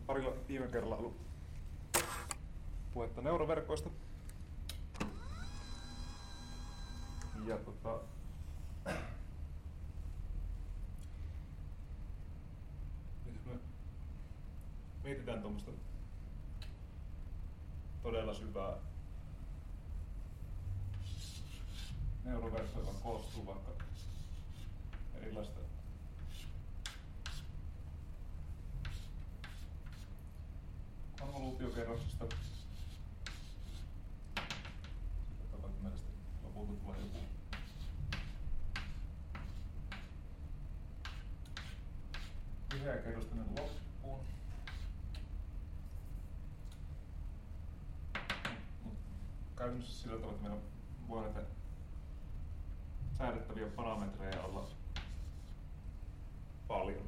parilla viime kerralla ollut puhetta neuroverkoista. Ja nyt jos me mietitään tuommoista todella syvää neuroverkkoa, joka koostuu vaikka erilaista konvoluutiokerroksista. Sitten vaikka meillä sitten lopulta tulee joku vihreä kerros tänne loppuun. Käytännössä sillä tavalla, että meillä voi näitä säädettäviä parametreja olla paljon.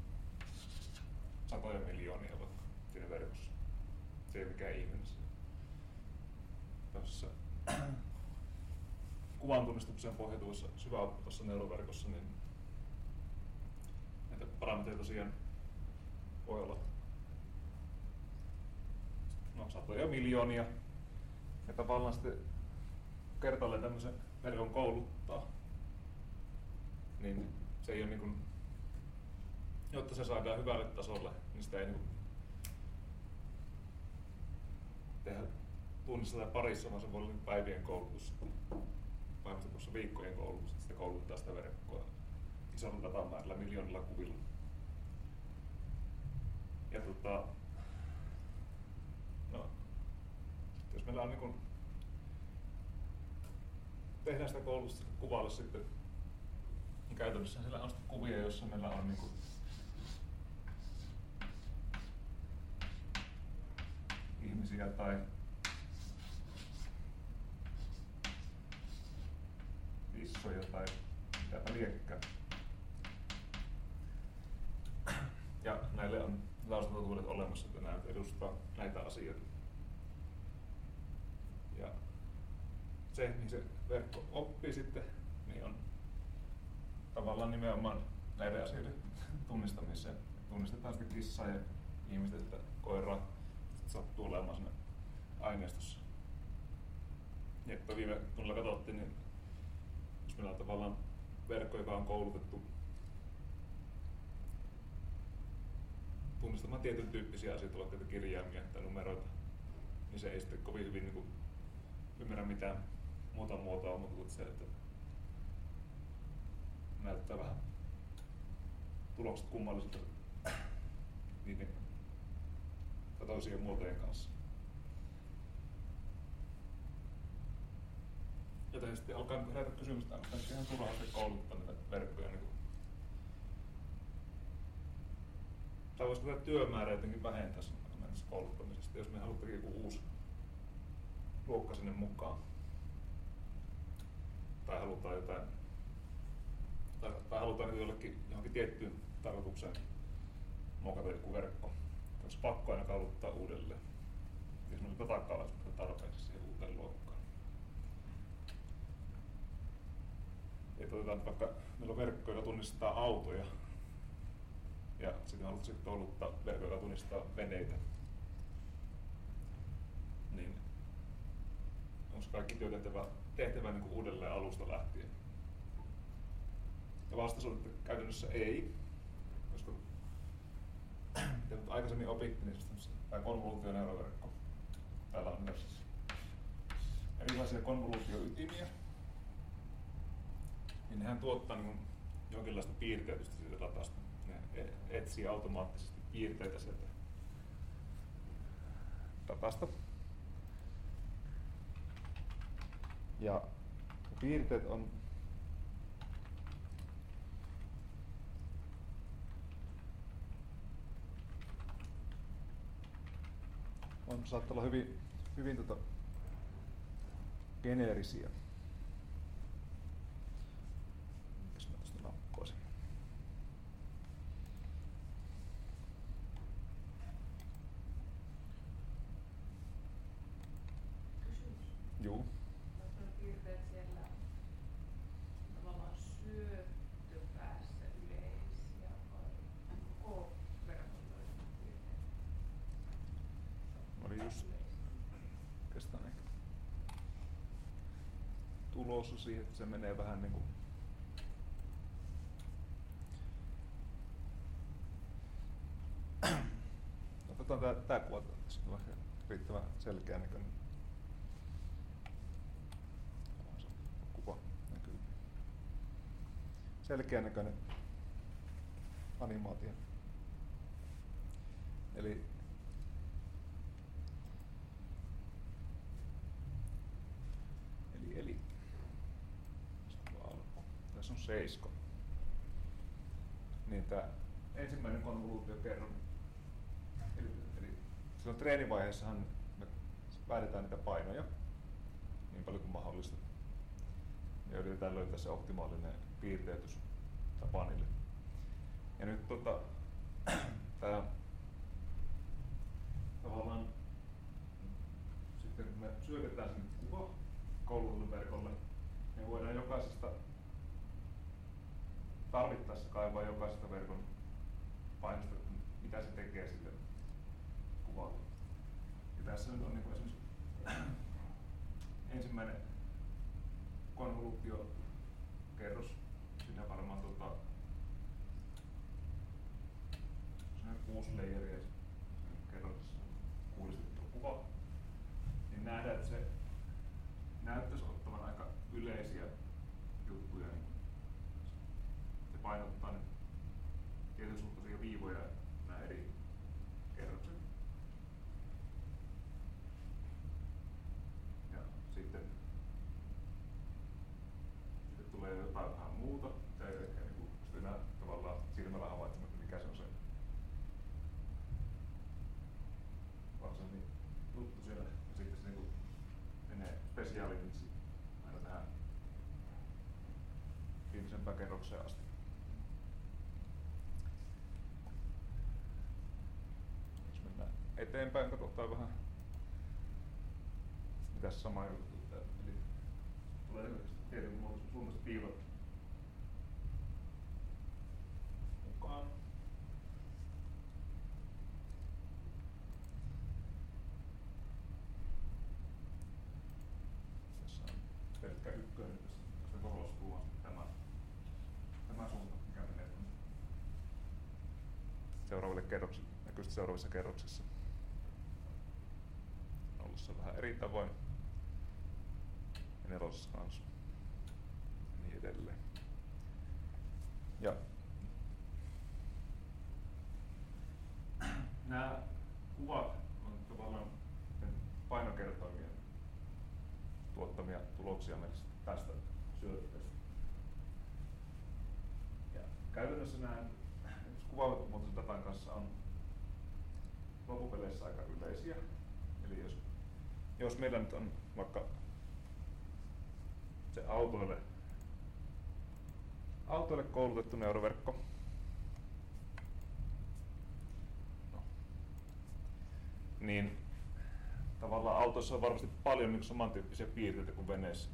Satoja miljoonia vaikka siinä verkossa. Se ei ole mikään ihminen. Tämmöisessä kuvantunnistukseen pohjautuvassa syväoppivassa neuroverkossa niin näitä parametreja tosiaan voi olla satoja miljoonia. Ja tavallaan sitten kertaalleen tämmöisen verkon kouluttaa, niin se ei ole niin kuin, jotta se saadaan hyvälle tasolle, niin sitä ei niin kuin tehdä tunnissa tai parissa, vaan se voi olla niin päivien koulutus, tuossa viikkojen koulutus, että sitä kouluttaa sitä verkkoa isolla datamäärällä, miljoonilla kuvilla. Ja jos meillä on niin kuin, tehdään sitä koulutusta kuvalle sitten, niin käytännössä siellä on sitten kuvia, joissa meillä on niin kuin ihmisiä tai kissoja tai mitäpä liekkää. Ja näille on laustatotuudet olemassa, että nämä edustaa näitä asioita. Ja se, niin se verkko oppii sitten, niin on tavallaan nimenomaan näiden asioiden tunnistamiseen. Tunnistetaan sitten kissaa ja ihmistä, että koiraa sattuu olemaan siinä aineistossa. Ja että viime tunnilla katsottiin, niin jos meillä on tavallaan verkko, joka on koulutettu tunnistamaan tietyn tyyppisiä asioita, vaikka kirjaimia tai numeroita, niin se ei sitten kovin hyvin niin kuin ymmärrä mitään muuta muotoa, mutta kuin se, että näyttää vähän tulokset kummallisilta niiden toisien muotojen kanssa. Ja tietysti alkaa herätä kysymystä, onko tässä ihan turhaa se kouluttaa näitä verkkoja. Niin tai voisiko tätä työmäärää jotenkin vähentää näissä kouluttamisesta, jos me halutaan joku uusi luokka sinne mukaan. Tai halutaan jotain, tai halutaan johonkin tiettyyn tarkoitukseen muokata joku verkko. Olisi pakko aina kouluttaa uudelleen, jos me takkaan tarpeeksi siihen uuteen luokkaan. Et otetaan vaikka, meillä on verkko, joka tunnistaa autoja, ja sitten me halutaan kouluttaa verkko, joka tunnistaa veneitä. Niin onko kaikki tehtävä niin kuin uudelleen alusta lähtien? Ja vastaus on, että käytännössä ei, koska mitä nyt aikaisemmin opittiin, niin tämä konvoluutioneuroverkko. Täällä on myös erilaisia konvoluutioytimiä. Niin nehän tuottaa niin jonkinlaista piirteytystä siitä datasta. Ne etsii automaattisesti piirteitä sieltä datasta. Ja piirteet on saattaa olla hyvin geneerisiä. Mikäs mä tästä nappoisin? Kysymys. Juu. Piirteet siellä tavallaan syöttöpäässä yleisiä vai koko verkon piirteitä? tulossa siihen, että se menee vähän niin kuin otetaan tää kuva tässä on riittävän selkeä näköinen. Kuva näkyy. Selkeä näköinen animaatio. Eli tässä on 7. Niin tää ensimmäinen konvoluutiokerron. Eli silloin treenivaiheessahan me päätetään niitä painoja niin paljon kuin mahdollista. Ja yritetään löytää se optimaalinen piirteytys tapanille. Ja nyt tää tavallaan sitten kun me syötetään sen kuva kouluverkolle, me voidaan jokaisesta tarvittaessa kaivaa jokaisesta verkon painosta, mitä se tekee sille kuvalle. Ja tässä nyt on niin esimerkiksi ensimmäinen konvoluutiokerros. Siinä varmaan 6 layeria kerroksessa kuulistettu kuva. Niin nähdään, että se näyttäisi ottavan aika yleisiä juttuja. Niin se painottaa ne tietynsuuntaisia viivoja nämä eri kerrokset. Ja sitten tulee jotain vähän muuta, mitä ei ehkä niin enää tavallaan silmällä havaitsematta, mikä se on se varsinainen juttu siellä. Ja sitten se niin menee spesiaaliksi aina tähän viimeisempään kerrokseen asti. Jos mennään eteenpäin, katsotaan vähän mitäs sama juttu. Eli tulee tietyn suunnasta piilot mukaan. Tässä on pelkkä ykkönen, josta korostuu on tämä suunta, mikä menee seuraaville kerroksille, näkyy seuraavissa kerroksissa. Nollassa vähän eri tavoin. Ja nelosessa kanssa. Ja niin edelleen. Ja nämä kuvat on tavallaan painokertoimien tuottamia tuloksia meille tästä syötteestä. Ja käytännössä nämä kuvamuotoisen datan kanssa on loppupeleissä aika yleisiä. Eli jos meillä nyt on vaikka se autoille koulutettu neuroverkko, niin tavallaan autoissa on varmasti paljon niin samantyyppisiä piirteitä kuin veneessä.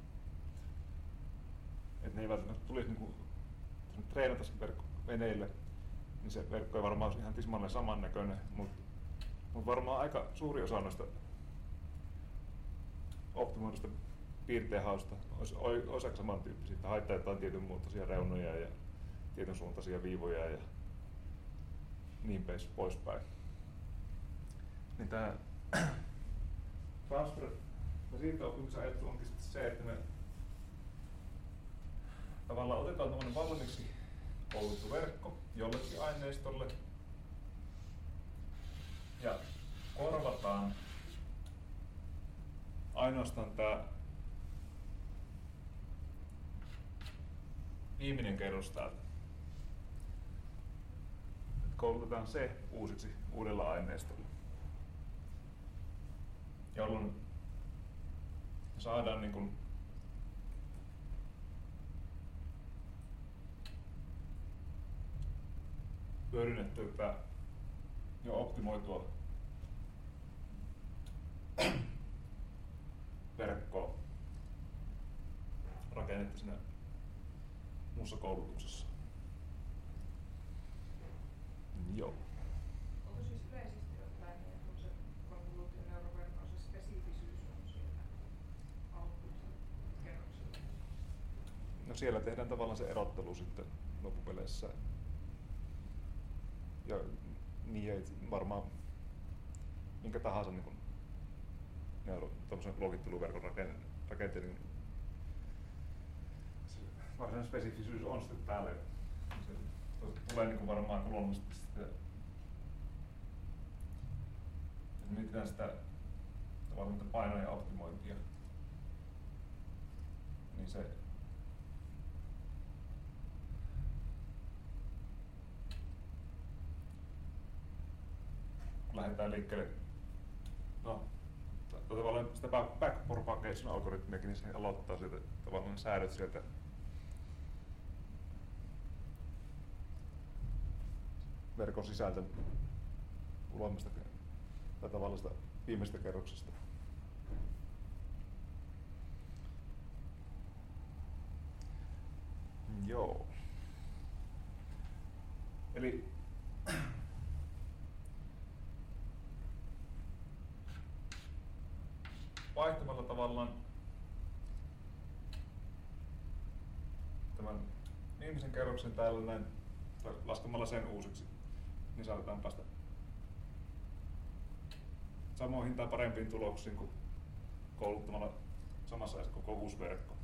Et ne ei välttämättä tulisi niin treenata veneille, niin se verkko ei varmaan olisi ihan tismalleen samannäköinen, mutta varmaan aika suuri osa noista optimoidusta piirteenhausta olisi aika samantyyppisiä, että haittaa jotain tietyn muotoisia reunoja ja tietyn suuntaisia viivoja ja niin poispäin. Niin tämä transfer ja siirto-oppimisajattelu onkin sitten se, että me tavallaan otetaan tämmöinen valmiiksi kouluttu verkko jollekin aineistolle ja korvataan ainoastaan tämä viimeinen kerros täältä. Koulutetaan se uusiksi uudella aineistolla, jolloin saadaan niin kuin hyödynnettyä tätä jo optimoitua verkkoa rakennetta siinä muussa koulutuksessa. Joo. Onko siis yleisesti ottaen, kun se konvoluutioneuroverkon se spesifisyys on siellä output-kerroksella? No siellä tehdään tavallaan se erottelu sitten loppupeleissä. Ja niin ei varmaan minkä tahansa niin kuin tuollaisen luokitteluverkon rakenteellinen varsinainen spesifisyys on sitten täällä. Se tulee niin kuin varmaan luonnollisesti sitten, jos mietitään sitä tavallaan painoja optimointia, niin se kun lähdetään liikkeelle, no tavallaan sitä back propagation algoritmiakin, niin se aloittaa sieltä tavallaan säädöt sieltä verkon sisältä ulemmasta tai tavallisesta viimeisestä kerroksesta. Joo. Eli vaihtamalla tavallaan tämän viimeisen kerroksen täällä näin, laskemalla sen uusiksi, niin saadaan päästä samoihin tai parempiin tuloksiin kuin kouluttamalla samassa ajassa koko uusi verkko.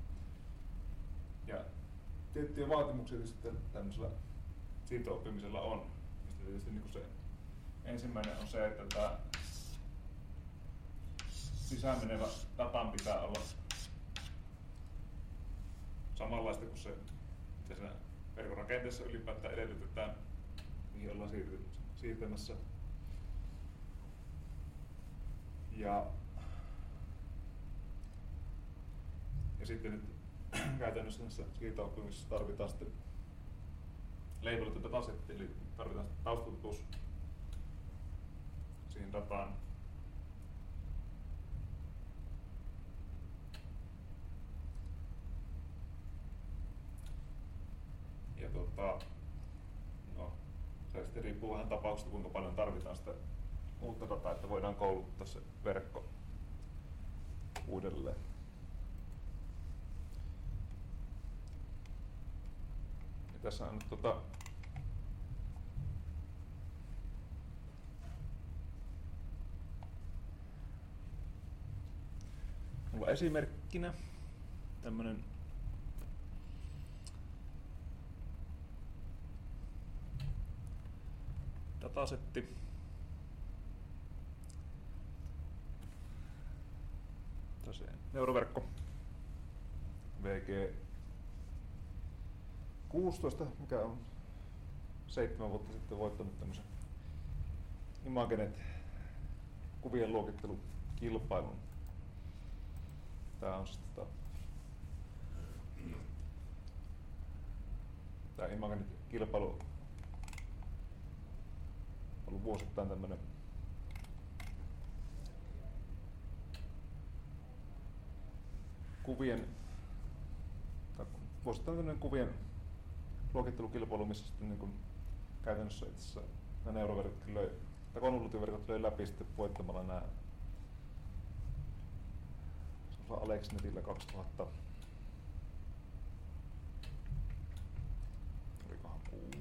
Ja tiettyjä vaatimuksia sitten tämmöisellä siirto-oppimisella on. Tietysti niin kuin se ensimmäinen on se, että tämä sisään menevä datan pitää olla samanlaista kuin se, mitä siinä verkon rakenteessa ylipäätään edellytetään, mihin ollaan siirtämässä. Ja sitten nyt käytännössä näissä siirto-oppimisissa tarvitaan sitten labelöity datasetti, eli tarvitaan taustatus siihen dataan. Ja no, se sitten riippuu vähän tapauksesta, kuinka paljon tarvitaan sitä uutta dataa, että voidaan kouluttaa se verkko uudelleen. Ja tässä on nyt mulla esimerkkinä tämmönen datasetti. Tosiaan neuroverkko VG16, mikä on 7 vuotta sitten voittanut tämmöisen Imagenet kuvien luokittelukilpailun. Tää on sitten tää Imagenet kilpailu ollut vuosittain tämmönen kuvien luokittelukilpailu, missä sitten niin käytännössä itse asiassa nämä neuroverkot tai konvoluutioverkot löi läpi sitten voittamalla nämä AlexNetillä 2000 olikohan 6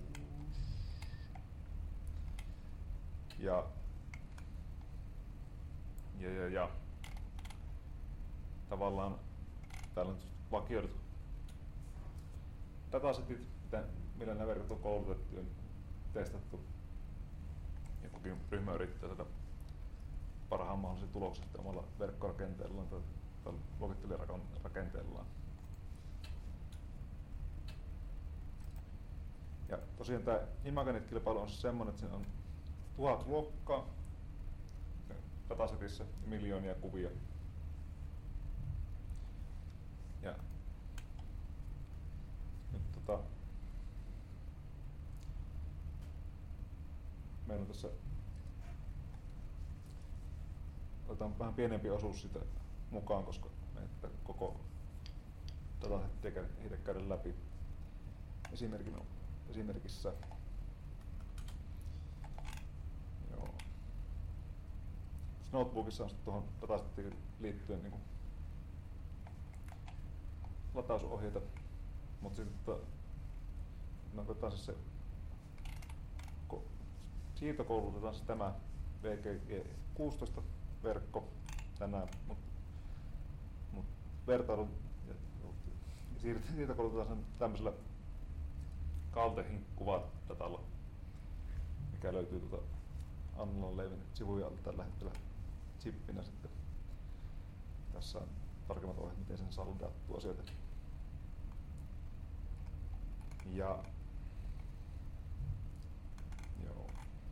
ja tavallaan täällä on vakioidut datasetit, millä nämä verkot on koulutettu ja testattu. Ja kukin ryhmä yrittää saada parhaan mahdollisen tuloksen omalla verkkorakenteellaan tai luokittelijarakenteellaan. Ja tosiaan tämä Imagenet-kilpailu on semmoinen, että siinä on 1000 luokkaa datasetissa ja miljoonia kuvia. Ja nyt meillä on tässä, otetaan vähän pienempi osuus sitä mukaan, koska että koko datasetti ei ehdi käydä läpi. Esimerkissä notebookissa on tuohon datasettiin liittyen niin latausohjeita Mutta sitten otetaan se siirtokoulutetaan se tämä VGG16 verkko tänään, mutta vertailu siirtokoulutetaan sen tämmöisellä Caltechin kuvadatalla, mikä löytyy Annalan leivin sivujen alta tällä hetkellä chippinä sitten. Tässä on tarkemmat ohjeet, miten sen saa ladattua sieltä. Ja joo.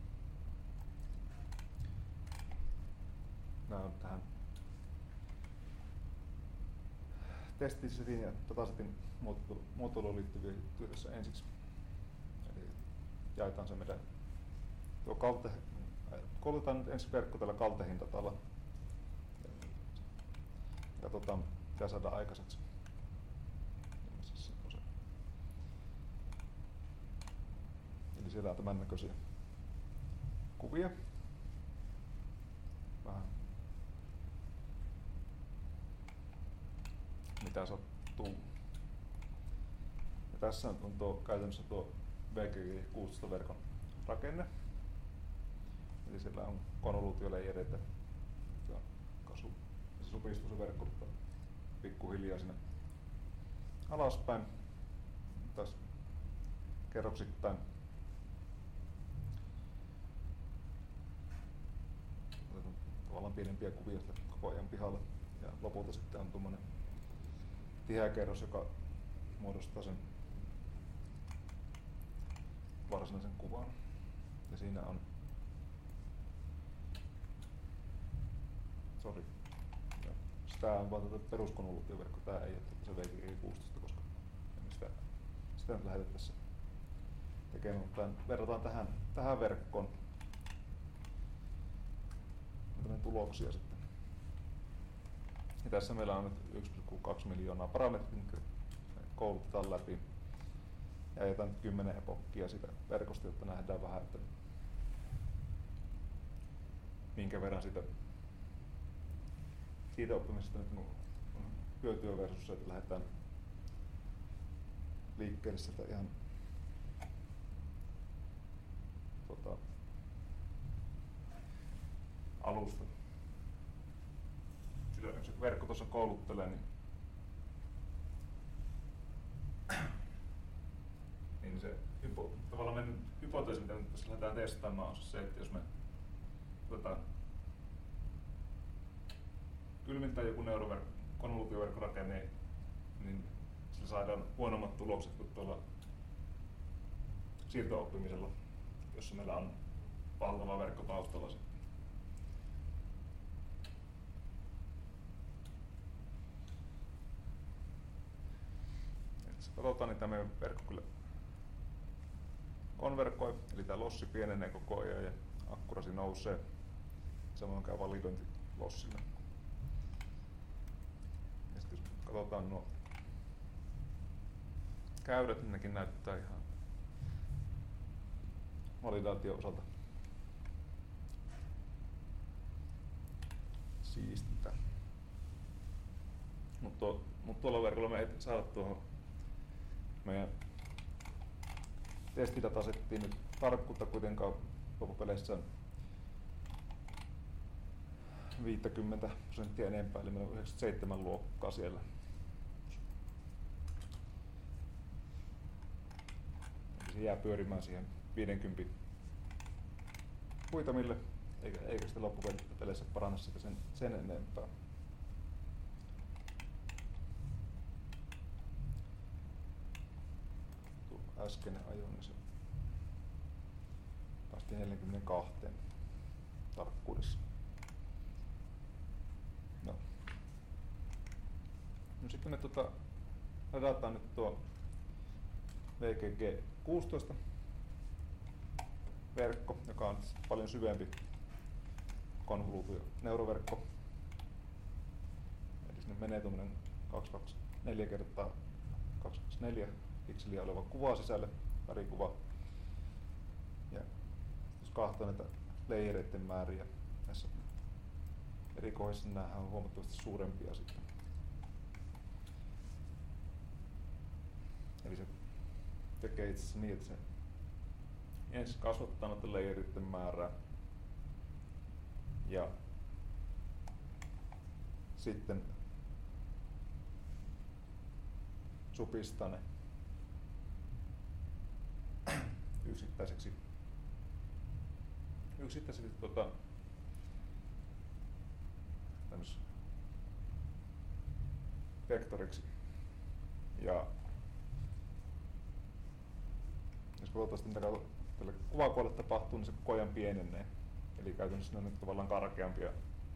Nämä on tähän testisetin ja datasetin muotoiluun liittyviä juttuja tässä ensiksi. Eli jaetaan se meidän koulutetaan nyt ensi verkko tällä Caltechin datalla. Katsotaan mitä saadaan aikaiseksi. Eli siellä on tämän näköisiä kuvia. Vähän mitä sattuu. Ja tässä on käytännössä tuo VGG16 verkon rakenne. Eli siellä on konvoluutioleijereitä ja se supistuu se verkko pikkuhiljaa sinne alaspäin. Taas kerroksittain. Tavallaan pienempiä kuvia koko ajan pihalla. Ja lopulta sitten on tuommoinen tiheä kerros, joka muodostaa sen varsinaisen kuvan. Ja siinä on tämä on vaan peruskonvoluutioverkko, tämä ei ole se VGG16, koska sitä nyt lähdetä tässä tekemään, mutta verrataan tähän verkkoon tuloksia sitten. Ja tässä meillä on nyt 1,2 miljoonaa parametria, mitkä koulutetaan läpi. Ja jätän 10 epokkia sitä verkosta, jotta nähdään vähän, että minkä verran siitä oppimisesta nyt on hyötyä versus se, että lähdetään liikkeelle sieltä ihan alusta. Sitä jos se verkko tuossa kouluttelee, niin se tavallaan meidän hypoteesi, mitä nyt tässä lähdetään testaamaan, on se, että jos me kylmintää joku konvoluutioverkkorakenne, niin sillä saadaan huonommat tulokset kuin tuolla siirto-oppimisella, jossa meillä on valtava verkko taustalla. Katsotaan, niin tämä meidän verkko kyllä konverkoi, eli tämä lossi pienenee koko ajan ja akkurasi nousee. Samoin käy validointi lossille. Ja sitten jos katsotaan nuo käyrät, niin nekin näyttää ihan validaation osalta siistiltä. Mutta tuolla verkolla me ei saada tuohon meidän testidatasettiin nyt tarkkuutta kuitenkaan loppupeleissä 50% enempää, eli meillä on 97 luokkaa siellä. Eli se jää pyörimään siihen 50 huitamille, eikä sitä loppupeleissä paranna sitä sen enempää. Äskeinen ajo, niin se päästi 42 tarkkuudessa. No sitten me ladataan nyt tuo VGG16 verkko, joka on paljon syvempi konvoluutioneuroverkko. Eli sinne menee tuommoinen 224 kertaa 224 pikseliä oleva kuva sisälle, värikuva. Ja jos katsoo näitä layereiden määriä, näissä eri kohdissa nämähän on huomattavasti suurempia sitten. Eli se tekee itse asiassa niin, että se ensin kasvattaa noiden layeritten määrää ja sitten supistaa ne yksittäiseksi vektoriksi. Ja jos toivottavasti mitä tälle kuvakoelle tapahtuu, niin se koko ajan pienenee. Eli käytännössä ne on tavallaan karkeampia.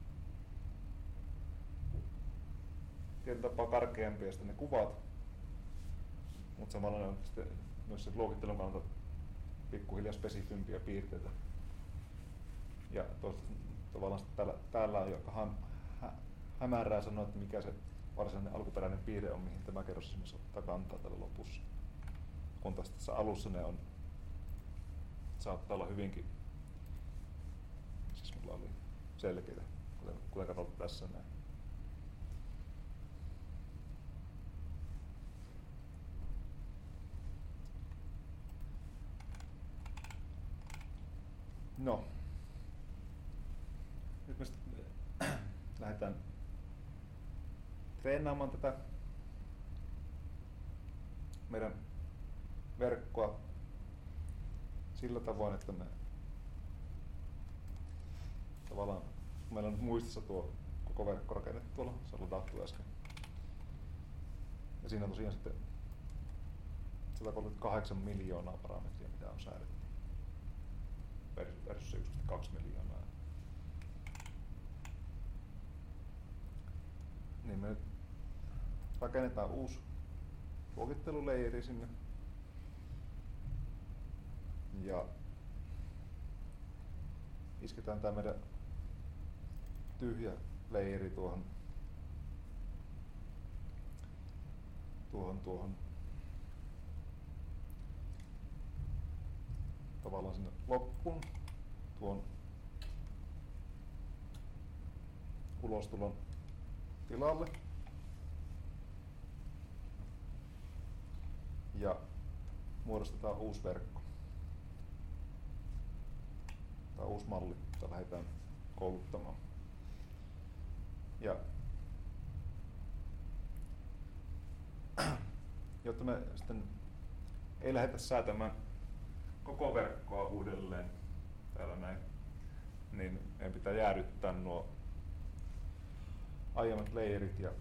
Tietyllä tapaa karkeampia sitten ne kuvat, mutta samalla ne on sitten myös sen luokittelun kannalta pikkuhiljaa spesifimpiä piirteitä. Ja tavallaan täällä on joka hämärää sanoa, että mikä se varsinainen alkuperäinen piirre on, mihin tämä kerros esimerkiksi ottaa kantaa tällä lopussa. Kun taas tässä alussa ne on, saattaa olla hyvinkin, siis mulla oli selkeitä, kuten katsot tässä näin. No, nyt me lähdetään treenaamaan tätä meidän verkkoa sillä tavoin, että me tavallaan, meillä on nyt muistissa tuo koko verkko rakennettu tuolla, se on ladattu äsken. Ja siinä on tosiaan sitten 138 miljoonaa parametria, mitä on säädetty. Versus 1,2 miljoonaa. Niin me nyt rakennetaan uusi luokitteluleiri sinne. Ja isketään tää meidän tyhjä leiri tuohon tavallaan sinne loppuun tuon ulostulon tilalle. Ja muodostetaan uusi verkko. Tai uusi malli, jota lähdetään kouluttamaan. Ja jotta me sitten ei lähdetä säätämään koko verkkoa uudelleen täällä näin, niin meidän pitää jäädyttää nuo aiemmat layerit ja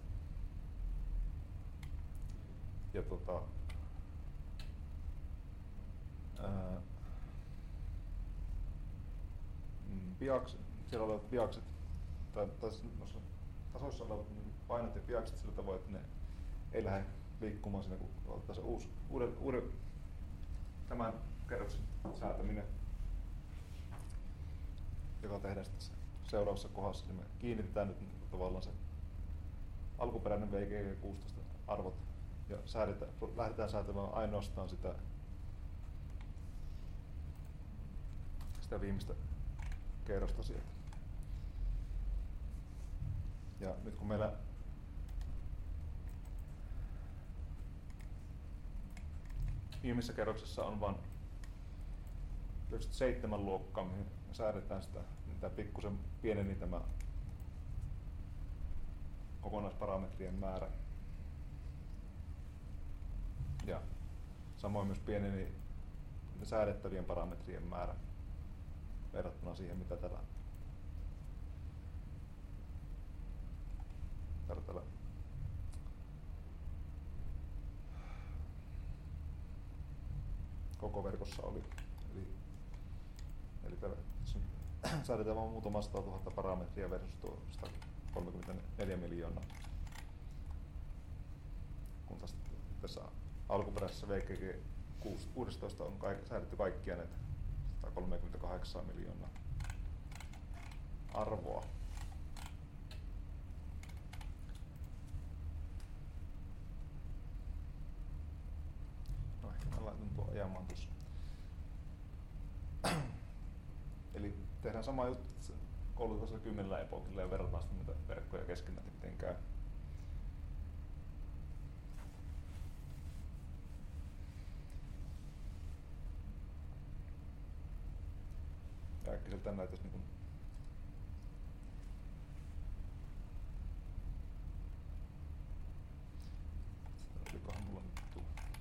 siellä olevat biakset tai tasoissa olevat painot ja biakset sillä tavoin, että ne ei lähde liikkumaan siinä, kun ottaa se uuden tämän kerroksen säätäminen, joka tehdään sitten seuraavassa kohdassa, niin me kiinnitetään nyt tavallaan se alkuperäinen VGG16 arvot ja lähdetään säätämään ainoastaan sitä viimeistä kerrosta sieltä. Ja nyt kun meillä viimeisessä kerroksessa on vain 97 luokkaa, mihin me säädetään sitä, niin tämä pikkusen pieneni tämä kokonaisparametrien määrä. Ja samoin myös pieneni säädettävien parametrien määrä verrattuna siihen, mitä tällä koko verkossa oli. Eli säädetään vain muutama 100 000 parametria versus tuo 134 miljoonaa. Kun taas tässä alkuperäisessä VGG16 on säädetty kaikkia näitä 138 miljoonaa arvoa. No ehkä mä laitan tuon ajamaan tuossa. Eli tehdään sama juttu koulutuksessa 10 epokilla ja verrataan sitten niitä verkkoja keskenään, miten käy. äkkiseltä näytäisi niin olikohan mulla nyt tuo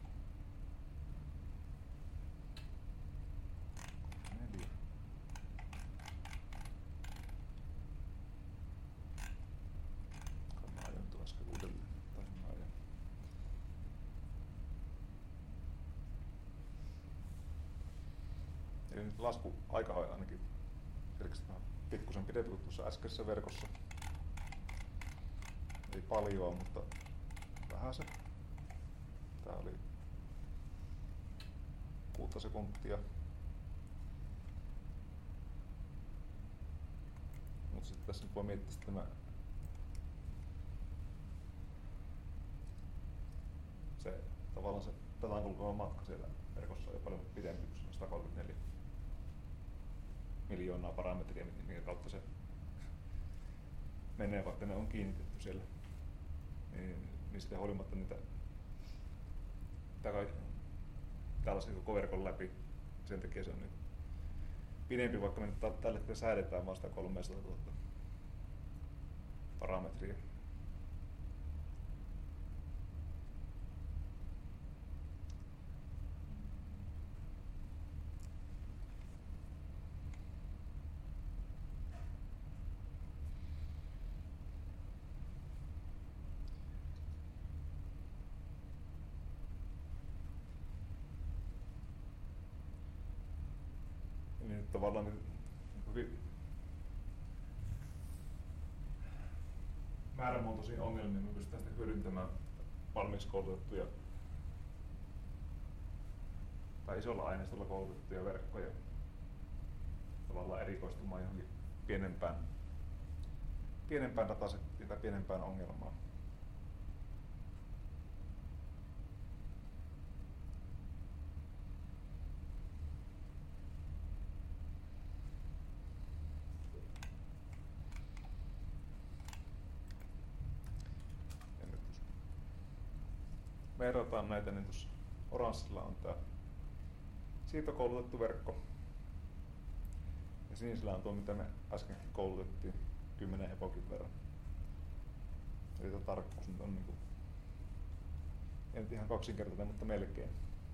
4. Mä ajan tuon äsken uudelleen. Eli nyt laskuaika on ainakin selkeästi pikkusen pidempi kuin tuossa äskeisessä verkossa. Ei paljoa, mutta vähän se. Tää oli 6 sekuntia. Mutta sitten tässä nyt voi miettiä sitten tämä se tavallaan se datan kulkeva matka siellä verkossa on jo paljon pidempi kuin 134 miljoonaa parametria, minkä kautta se menee, vaikka ne on kiinnitetty siellä. Niin sitten huolimatta niitä tällaisia koko verkon läpi, sen takia se on niin pidempi, vaikka me nyt tällä hetkellä säädetään vasta 300 000 parametria. Niin tavallaan hyvin määrämuotoisiin ongelmiin me pystytään sitten hyödyntämään valmiiksi koulutettuja tai isolla aineistolla koulutettuja verkkoja tavallaan erikoistumaan johonkin pienempään datasettiin tai pienempään ongelmaan. Verrataan näitä, niin tuossa oranssilla on tämä siirtokoulutettu verkko ja sinisellä on tuo, mitä me äskenkin koulutettiin 10 epokin verran. Eli tämä tarkkuus nyt on ei nyt ihan kaksinkertainen, mutta melkein.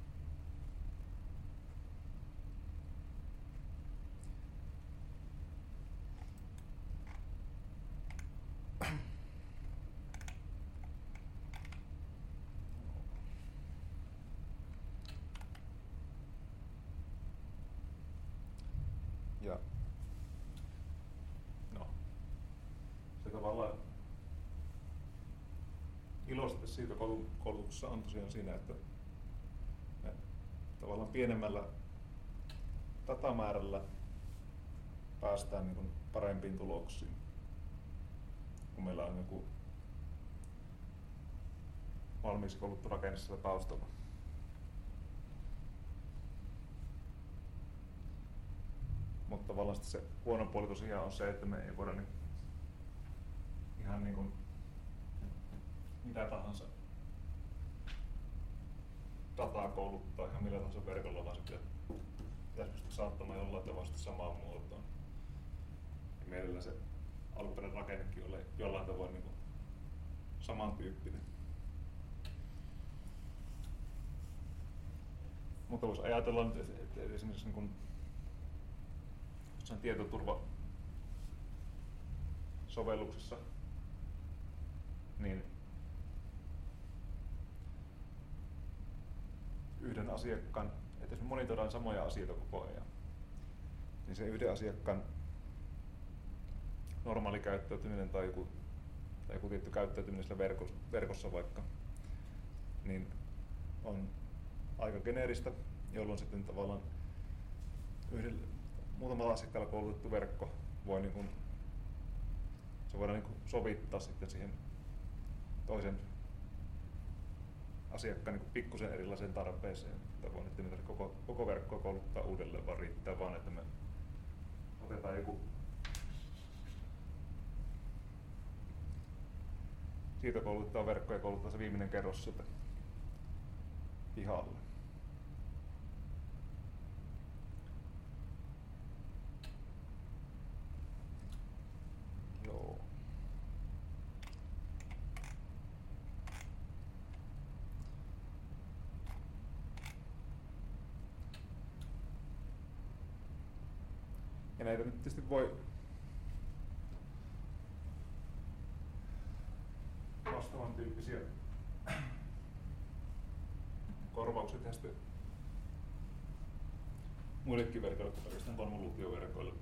Ja no, se tavallaan ilo sitten siitä koulutuksessa on tosiaan siinä, että me tavallaan pienemmällä datamäärällä päästään niin kuin parempiin tuloksiin, kun meillä on joku valmiiksi kouluttu rakenne siellä taustalla. Mutta tavallaan se huono puoli tosiaan on se, että me ei voida ihan niin kuin mitä tahansa dataa kouluttaa ihan millä tahansa verkolla, vaan se pitäisi pystyä saattamaan jollain tavalla samaan muotoon. Ja mielellään se alkuperäinen rakennekin ole jollain tavoin niin kuin samantyyppinen. Mutta voisi ajatella nyt, että esimerkiksi niin kuin tietoturvasovelluksessa, niin yhden asiakkaan, että jos me monitoroidaan samoja asioita koko ajan, niin se yhden asiakkaan normaali käyttäytyminen tai joku tietty käyttäytyminen siellä verkossa vaikka, niin on aika geneeristä, jolloin sitten tavallaan muutamalla asiakkaalla koulutettu verkko voi se voidaan sovittaa sitten siihen toisen asiakkaan pikkusen erilaiseen tarpeeseen. Tavoin, että me koko verkkoa kouluttaa uudelleen, vaan riittää vaan, että me otetaan joku siitä kouluttaa verkko ja kouluttaa se viimeinen kerros sieltä pihalle. Ja näitä nyt tietysti voi vastaavan tyyppisiä korvauksia tehdä sitten muillekin verkoille kuin pelkästään konvoluutioverkoille.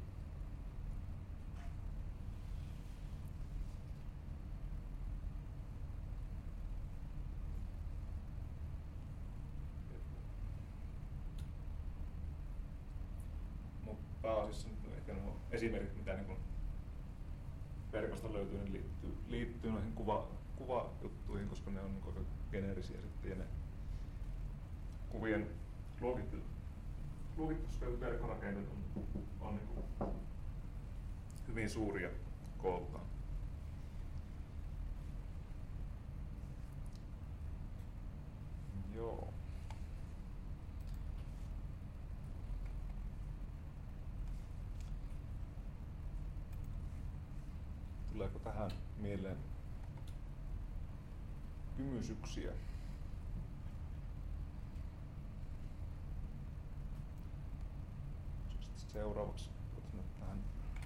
Mutta pääasiassa nyt ehkä nuo esimerkit, mitä niin verkosta löytyy, niin liittyy noihin kuvajuttuihin, koska ne on niin aika geneerisiä sitten ja ne kuvien luokittusverkkorakenteet on niin kuin hyvin suuria kooltaan. Joo. Tuleeko tähän mieleen kymysyksiä? Sitten seuraavaksi otan tähän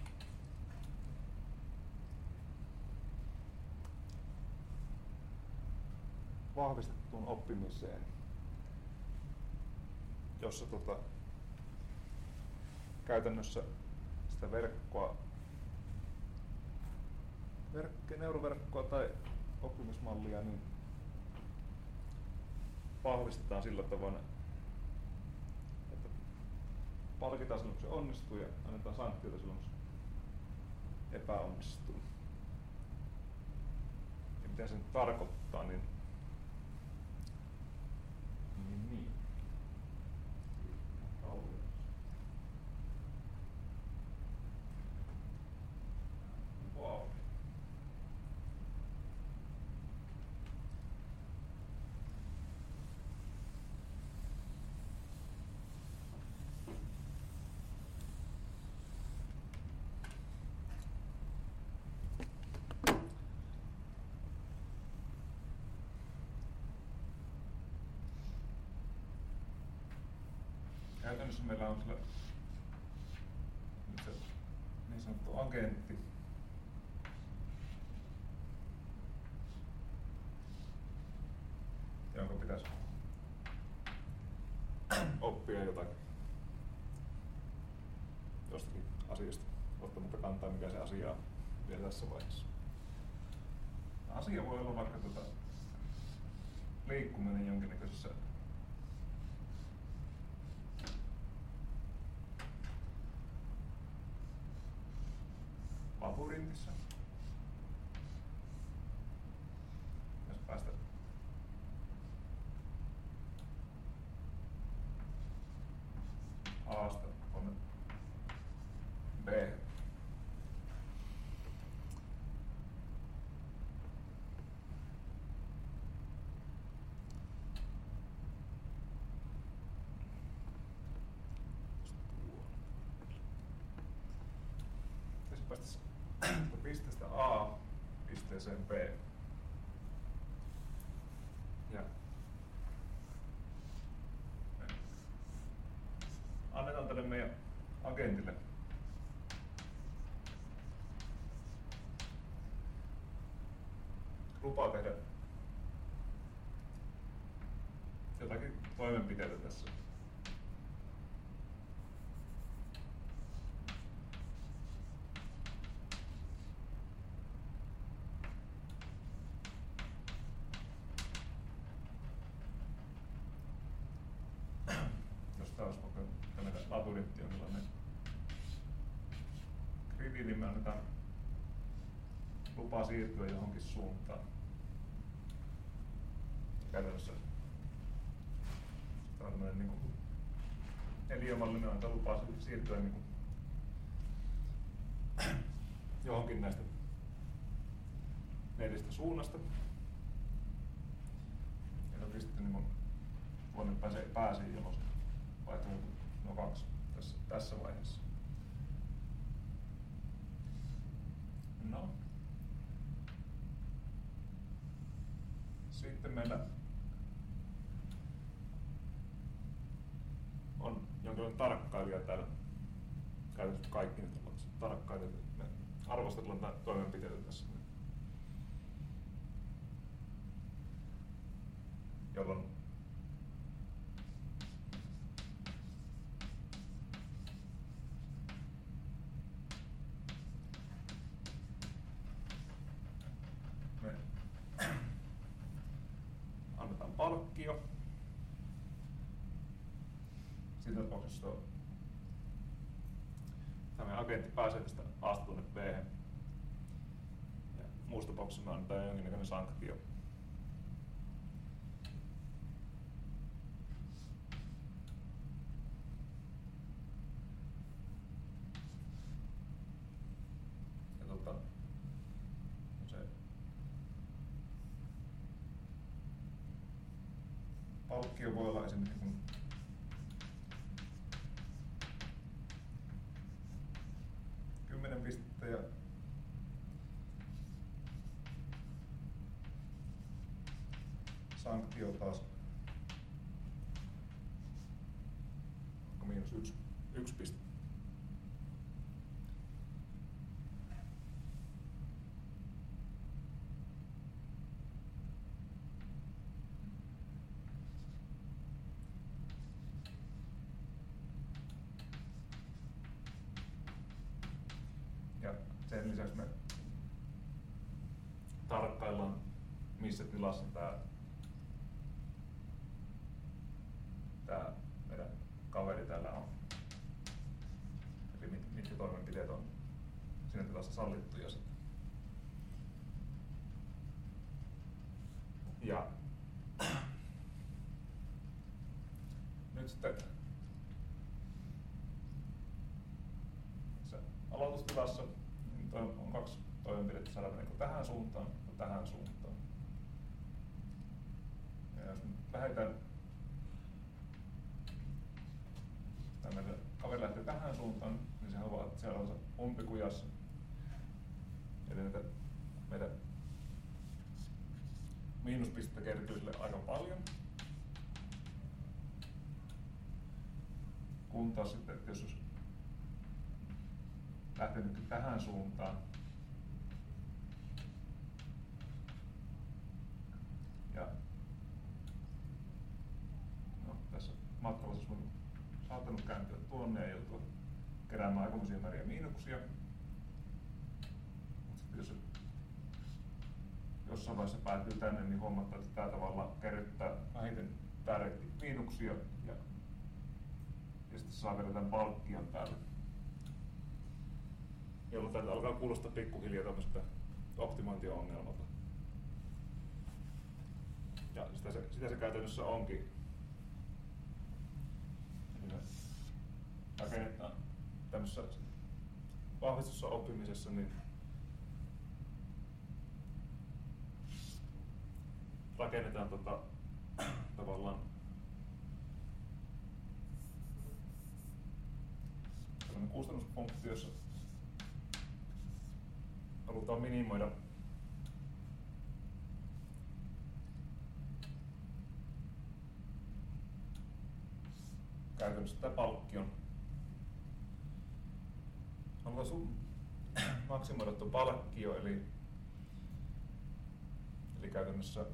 vahvistettuun oppimiseen, jossa käytännössä sitä neuroverkkoa tai oppimismallia niin vahvistetaan sillä tavoin, että palkitaan silloin, kun se onnistuu ja annetaan sanktioita silloin, kun se epäonnistuu. Ja mitä se nyt tarkoittaa, niin wow. Käytännössä meillä on sillä se niin sanottu agentti, jonka pitäisi oppia jotakin jostakin asiasta, ottamatta kantaa mikä se asia on vielä tässä vaiheessa. Asia voi olla vaikka liikkuminen jonkinnäköisessä labyrintissa. Jos päästä A:sta tuonne B:hen. Tässä päästäisiin pisteestä A pisteeseen B. Ja annetaan tälle meidän agentille lupa tehdä jotakin toimenpiteitä tässä. Jos tää olisi vaikka tämmöinen labyrintti on sellainen gridi, niin me annetaan lupa siirtyä johonkin suuntaan. Käytännössä tämä on tämmöinen niin eliömallinen, antaa lupaa siirtyä niin kuin johonkin näistä 4 suunnasta. Ja toki sitten niin tuonne pääsee jolos vaihtoehto no 2 tässä vaiheessa. No. Sitten meillä on jonkinlainen tarkkailija täällä käytännössä kaikki nyt ovat tarkkaita. Me arvostellaan näitä toimenpiteitä tässä. Jolloin me annetaan palkkio. Siinä tapauksessa tämä agentti pääsee tästä A:sta tuonne B:hen. Ja muussa tapauksessa me annetaan jonkinnäköinen sanktio. Ja se palkkio voi olla esimerkiksi 10 pistettä ja sanktio taas -1 piste. Ja sen lisäksi me tarkkaillaan, missä tilassa tämä meidän kaveri täällä on. Eli mitkä toimenpiteet on siinä tilassa sallittuja sitten. Ja nyt sitten aloitustilassa niin on 2 toimenpidettä, saada niin tähän suuntaan ja tähän suuntaan. Ja jos lähdetään, meidän kaveri lähtee tähän suuntaan, niin se haluaa, että siellä on se umpikujassa. Eli näitä meidän miinuspistettä kertyy sille aika paljon. Kun taas sitten, että jos olisi lähtenyt tähän suuntaan ja no, tässä matkalla olisi saattanut kääntyä tuonne ja joutua keräämään aikamoisia määriä miinuksia. Mutta jos jossain vaiheessa päätyy tänne, niin huomataan, että tämä tavalla kerryttää vähiten miinuksia ja sitten saa vielä tämän palkkion päälle. Jolloin tämä alkaa kuulostaa pikkuhiljaa tämmöistä optimointio-ongelmalta. Ja sitä se käytännössä onkin. Eli me rakennetaan tämmöisessä vahvistussa oppimisessa, niin rakennetaan tavallaan tällainen kustannuspunkti, jossa halutaan minimoida käytännössä tämä palkkion. Halutaan maksimoida tuo palkkio, eli käytännössä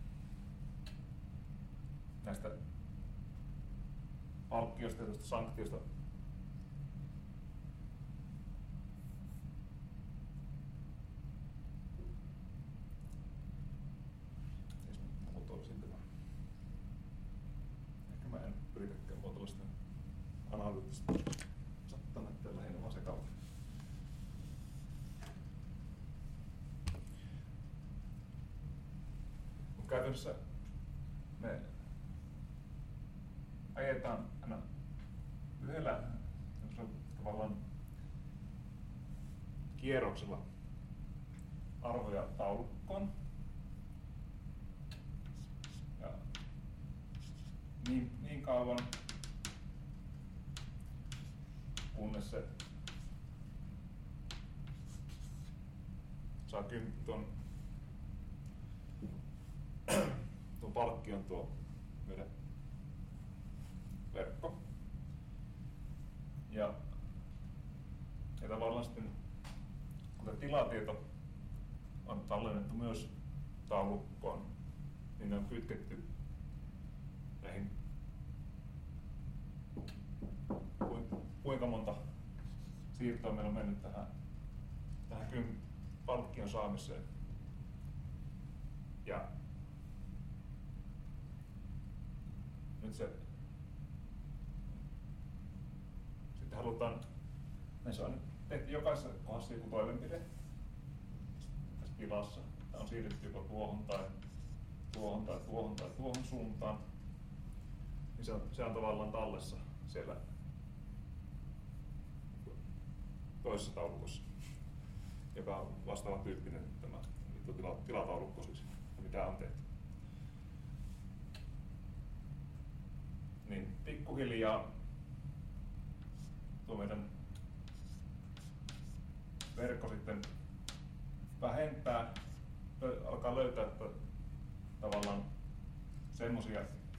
näistä palkkiosta ja tuosta sanktiosta ehkä mä en yritäkään muotoilla sitä analyyttistä. Sattaa näyttää lähinnä vaan sekavalta. Mutta käytännössä me ajetaan aina yhdellä tavallaan kierroksella arvoja taulukkoon. Ja niin kauan, kunnes se saa tuon palkkion tuo meidän verkko. Ja tavallaan sitten, kun tämä tilatieto on tallennettu myös taulukkoon, niin ne on kytketty näihin kuinka monta siirtoa meillä on mennyt tähän palkkion saamiseen. Ja nyt sitten halutaan, näissä on tehty jokaisessa kohdassa joku toimenpide tässä tilassa. Tämä on siirretty joko tuohon tai tuohon tai tuohon tai tuohon suuntaan. Niin se on tavallaan tallessa siellä toisessa taulukossa, joka on vastaavan tyyppinen tämä tilataulukko siis, mitä on tehty. Niin pikkuhiljaa tuo meidän verkko sitten vähentää, alkaa löytää tavallaan semmosia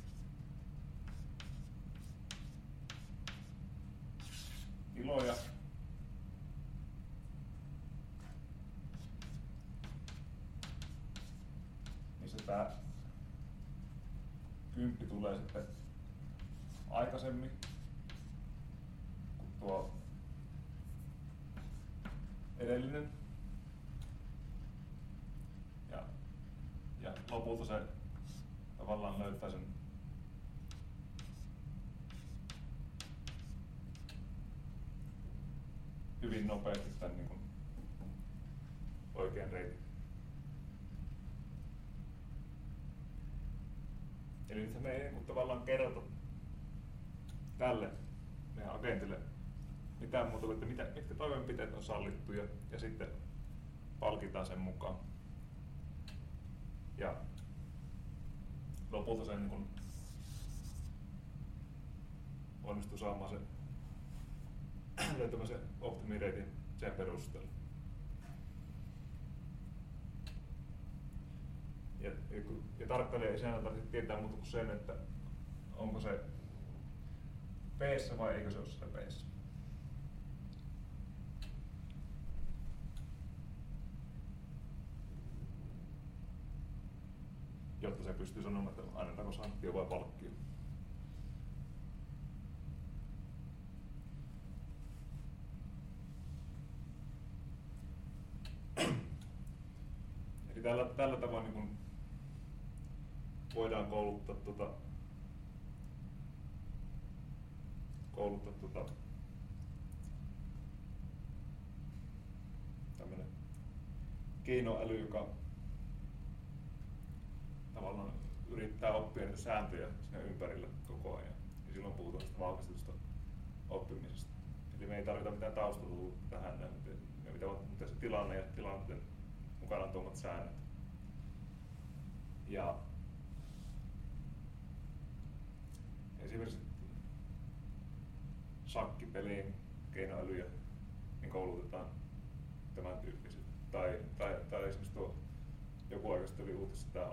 tiloja, missä tämä kymppi tulee sitten aikaisemmin kuin tuo edellinen. Ja lopulta se tavallaan löytää sen hyvin nopeasti tämän niin kuin oikean reitin. Eli nyt me ei niin tavallaan kerrota tälle meidän agentille mitään muuta kuin, että mitkä toimenpiteet on sallittuja ja sitten palkitaan sen mukaan. Ja lopulta sen niin kun onnistuu saamaan sen löytämään sen optimireitin sen perusteella. Ja tarkkailija ei sen tarvitse tietää muuta kuin sen, että onko se P-ssä vai eikö se ole siellä P-ssä. Jotta se pystyy sanomaan, että annetaanko sanktio vai palkkio. Eli tällä tavoin niin voidaan kouluttaa tämmöinen keinoäly, joka tavallaan yrittää oppia niitä sääntöjä siinä ympärillä koko ajan. Ja silloin puhutaan tästä vahvistetusta oppimisesta. Eli me ei tarvita mitään taustelua tähän, mitä se tilanne ja tilanteen mukana tuomat säännöt. Ja esimerkiksi shakkipeliin keinoälyjä niin koulutetaan tämän tyyppisesti. Tai esimerkiksi tuo joku aika sitten oli uutisissa tämä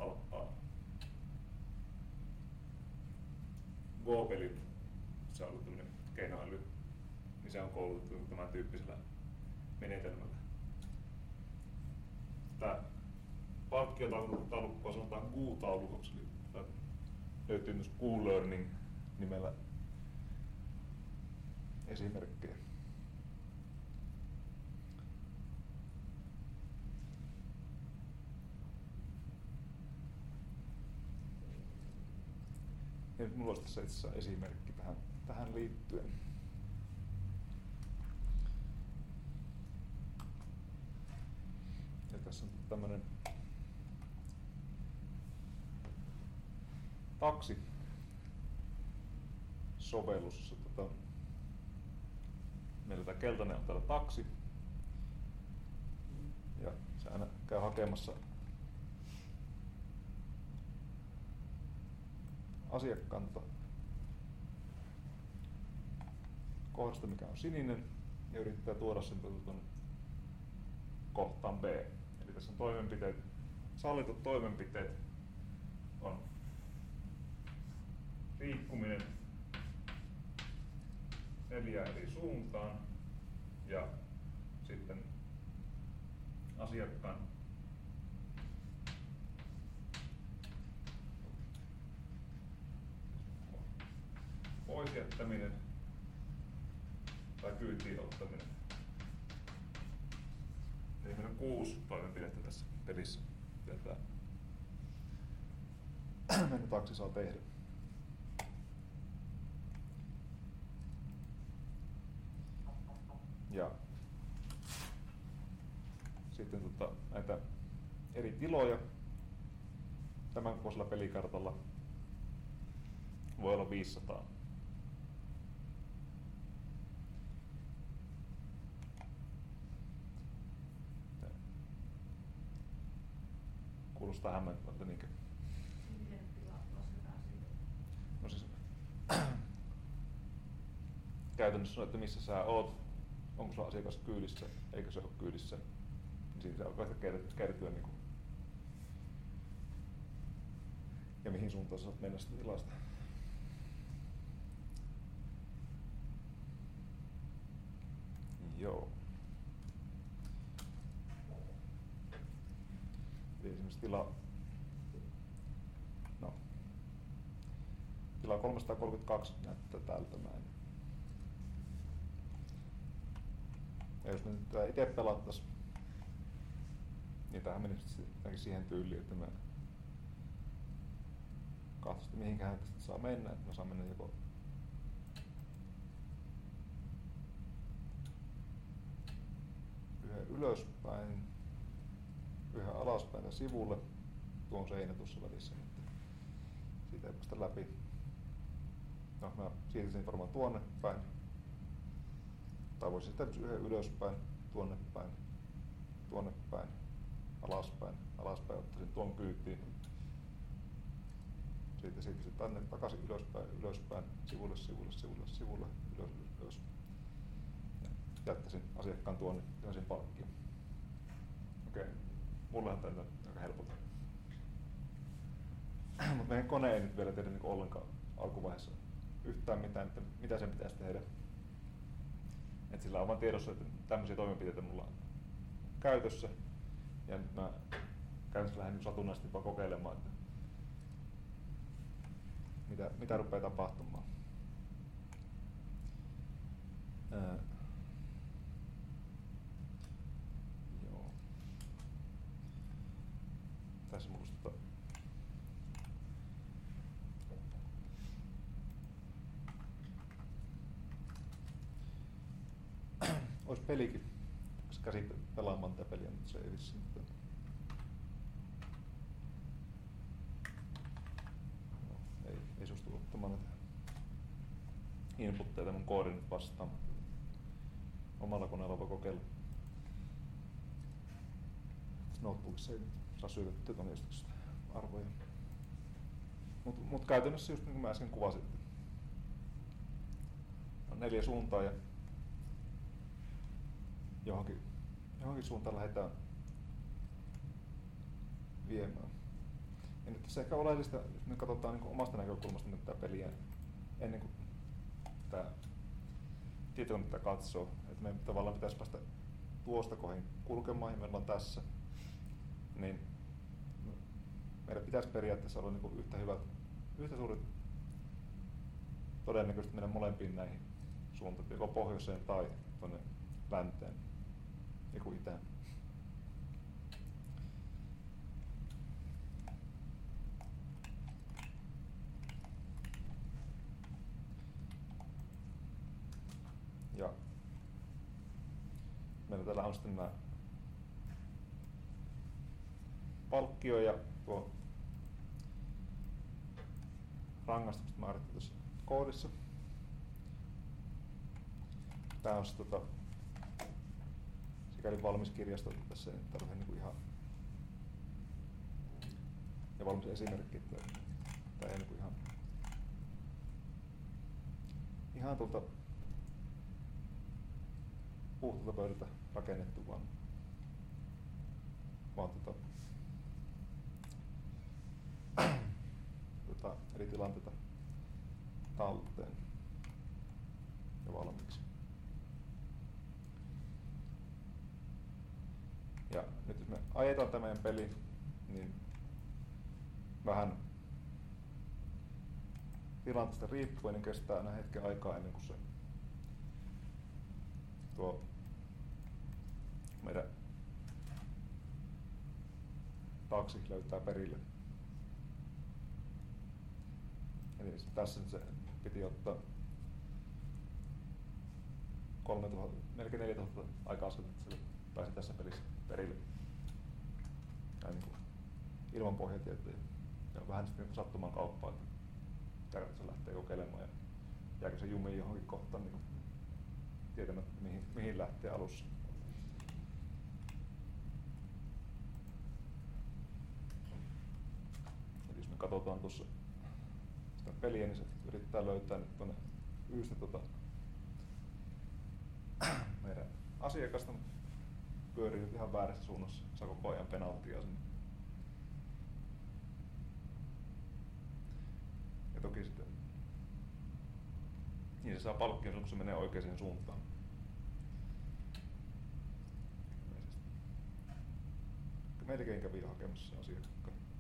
Go-peli, se on ollut tämmöinen keinoäly, niin se on koulutettu tämän tyyppisellä menetelmällä. Tämä palkkiotaulukkoa sanotaan Q-taulukoksi, eli löytyy myös Q-learning nimellä esimerkkejä. Ja nyt mulla olisi tässä itse asiassa esimerkki tähän liittyen. Ja tässä on tämmöinen taksi-sovellus, jossa meillä tämä keltainen on täällä taksi. Ja se aina käy hakemassa asiakkaan kohdasta, mikä on sininen, ja yrittää tuoda sen tuonne kohtaan B. Eli tässä on toimenpiteet, sallitut toimenpiteet on liikkuminen 4 eri suuntaan ja heittäminen tai kyytiin ottaminen. Eli meillä on 6 toimenpidettä tässä pelissä, mitä mennyt taksi saa tehdä. Ja sitten näitä eri tiloja tämän kokoisella pelikartalla voi olla 500. Kuulostaa hämmentävältä niinkö? Miten tila lasketaan siitä? No siis käytännössä on, että missä sä oot, onko sulla asiakas kyydissä, eikö se ole kyydissä, niin siitä alkaa kertyä niinku, ja mihin suuntaan sä saat mennä sitä tilasta. Joo. Eli esimerkiksi tila 332 näyttää tältä näin. Ja jos me nyt itse pelattais, niin tämähän menisi siihen tyyliin, että me katsotaan mihinkähän tästä saa mennä, että me saa mennä joko yhden ylöspäin, yhden alaspäin ja sivulle, tuon seinä tuossa välissä, mutta siitä ei päästä läpi. No, mä siirtäisin varmaan tuonne päin. Tai voisin sitten yhden ylöspäin, tuonne päin, alaspäin, ottaisin tuon kyytiin. Siitä tänne takaisin ylöspäin, sivulle, ylös. Ja jättäisin asiakkaan tuonne täysin palkkiin. Okei, mullehan tämä on aika helpolta. Mutta meidän kone ei nyt vielä tehdä niin ollenkaan alkuvaiheessa yhtään mitään, että mitä sen pitäisi tehdä. Et sillä on vaan tiedossa, että tämmöisiä toimenpiteitä mulla on käytössä. Ja nyt mä käytännössä lähden satunnaisesti vaan kokeilemaan, että mitä rupeaa tapahtumaan. Joo. Tässä musta olisi pelikin käsi pelaamaan tätä peliä, mutta se ei vissiin. No, ei suostu ottamaan näitä inputteita mun koodin nyt vastaan. Omalla koneella voi kokeilla. Notebookissa ei saa syötettyä tuonne jostakin arvoja. Mut käytännössä just niin kuin mä äsken kuvasin, on 4 suuntaa ja johonkin suuntaan lähdetään viemään. Ja nyt tässä ehkä oleellista, jos me katsotaan niin omasta näkökulmasta nyt tätä peliä ennen kuin tämä tietokone tätä katsoo, että meidän tavallaan pitäisi päästä tuosta kohin kulkemaan ja meillä on tässä, niin meidän pitäisi periaatteessa olla niin yhtä suuri todennäköisesti mennä molempiin näihin suuntaan, joko pohjoiseen tai tuonne länteen, joku itään. Ja meillä täällä on sitten nämä palkkio ja tuo rangaistukset määrätty tässä koodissa. Tää on sitten sikäli valmis kirjasto, että tässä ei tarvitse niinku ja valmis esimerkki, että tää ei niinku ihan tuolta puhtaalta pöydältä rakennettu, vaan eri tilanteita talteen ja valmiiksi. Ja nyt jos me ajetaan tämä meidän peli, niin vähän tilanteesta riippuen, niin kestää aina hetken aikaa ennen kuin se tuo meidän taksi löytää perille. Eli tässä se piti ottaa 3000, melkein 4000 aika-askelta, että se pääsi tässä pelissä perille. Näin niin kuin ilman pohjatietoja. Ja vähän sitten niin sattuman kauppaa, että tarvitse lähteä kokeilemaan ja jääkö se jumiin johonkin kohtaan niin tietämättä mihin lähtee alussa. Eli jos me katsotaan tuossa sitä peliä, niin se yrittää löytää nyt tuonne yhdestä meidän asiakasta, pyörii nyt ihan väärässä suunnassa, saa koko ajan penaltia sinne. Ja toki sitten niin se saa palkkion, kun se menee oikeaan suuntaan. Melkein kävi jo hakemassa asiakkaan.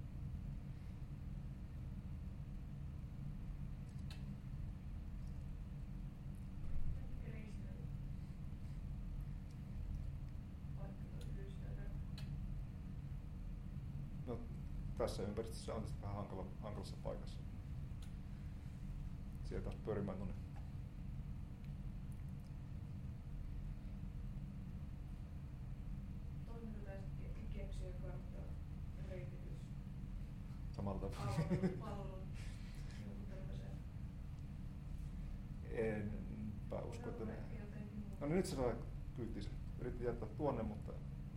No, tässä ympäristössä on vähän hankalassa paikassa. Sieltä taas pyörimään tuonne. Toimiko tästä keksijökartta reititys? Samalla tapaa. Palvelut, joku tämmöisen. Enpä usko, että ne... No niin, nyt se sai kyytinsä. Yritti jättää tuonne, mutta